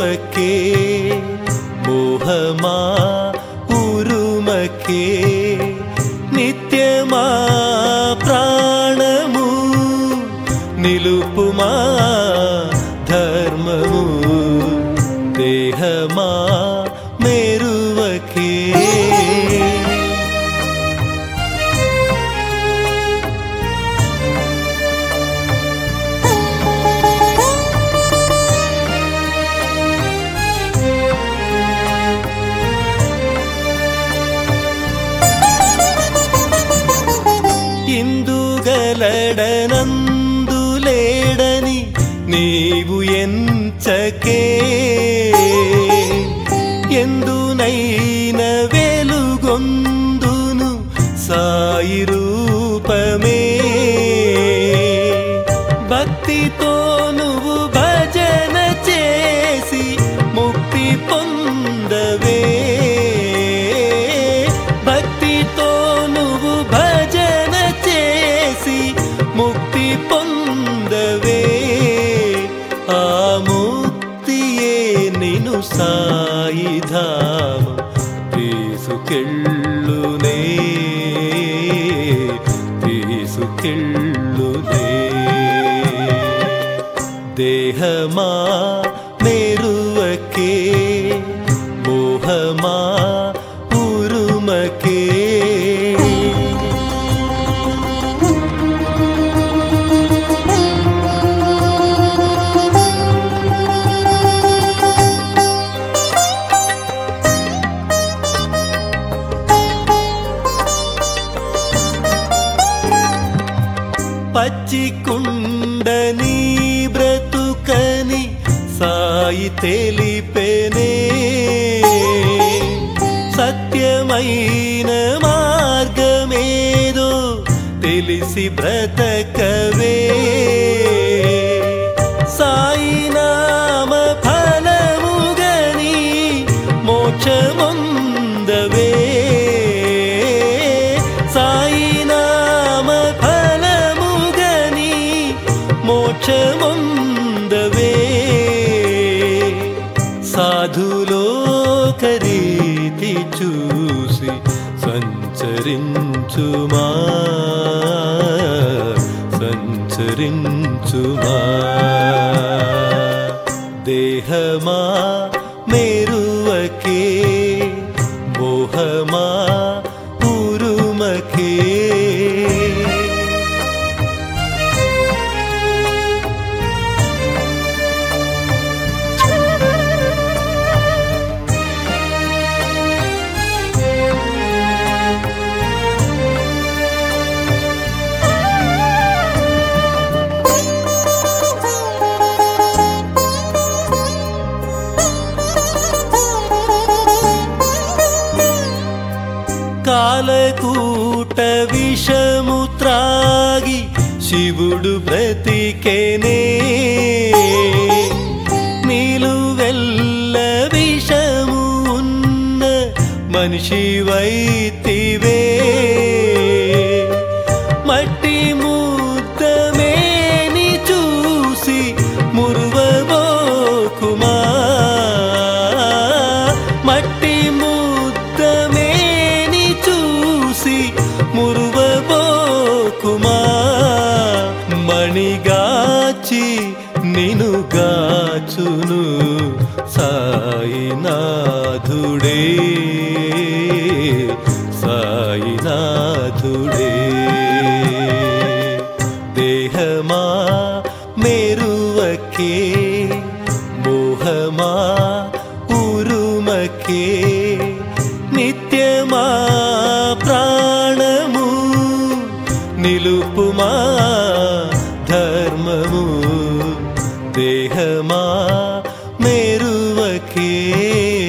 మెరువకే మోహమా ఉరుమకే నిత్యమా ప్రాణము నిలుపుమా ధర్మము దేహమా మెరువకే ఇందుగలడనందులేడని నీవు ఎంచకే ఎందునైన వెలుగొందును సాయి రూపమే భక్తితో నువ్వు భజన చేసి ముక్తి పొందవే భక్తితో నువ్వు భజన చేసి ముక్తి పొందవే ఆ ముక్తియే నిను సాయి ధామం తీసుకెళ్ళునే తీసుకెళ్ళునే దేహమా మెరువకే మోహమా ఉరుమకే పచ్చికుండని బ్రతుకని సాయి తెలిపెనే సత్యమైన మార్గమేదో తెలిసి బ్రతకవే సాయి నామ ఫలముగని మోక్షముందవే సాయి నామ ఫలముగని మోక్షముందవే సాధులోకరీతి చూసి సంచరించుమా సంచరించుమా దేహమా మెరువకే మోహమా ఉరుమకే కాలకూట విషము త్రాగి శివుడు బ్రతికెనే నిలువెల్ల విషము ఉన్న మనిషి వైతివే మట్టి ముద్దమేని చూసి మురువబోకుమా మట్టి ముద్దమేని చూసి మురువబోకుమా మణిగాచి నిను గాచును సాయినాథుడే సాయినాథుడే దేహమా మెరువకే మోహమా ఉరుమకే నిత్యమా ప్రాణము నిలుపుమా ధర్మము దేహమా మెరువకే